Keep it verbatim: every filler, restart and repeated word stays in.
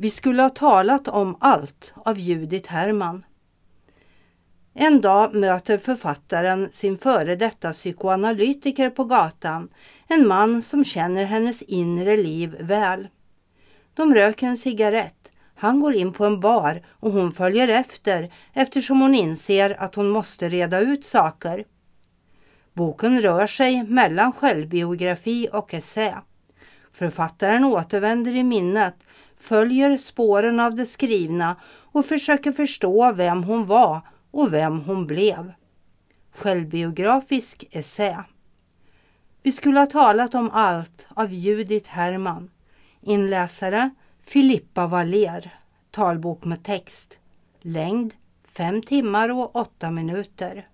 Vi skulle ha talat om allt av Judith Herman. En dag möter författaren sin före detta psykoanalytiker på gatan, en man som känner hennes inre liv väl. De röker en cigarett, han går in på en bar och hon följer efter eftersom hon inser att hon måste reda ut saker. Boken rör sig mellan självbiografi och essä. Författaren återvänder i minnet, följer spåren av det skrivna och försöker förstå vem hon var och vem hon blev. Självbiografisk essä. Vi skulle ha talat om allt av Judith Herman. Inläsare Filippa Waller. Talbok med text. Längd fem timmar och åtta minuter.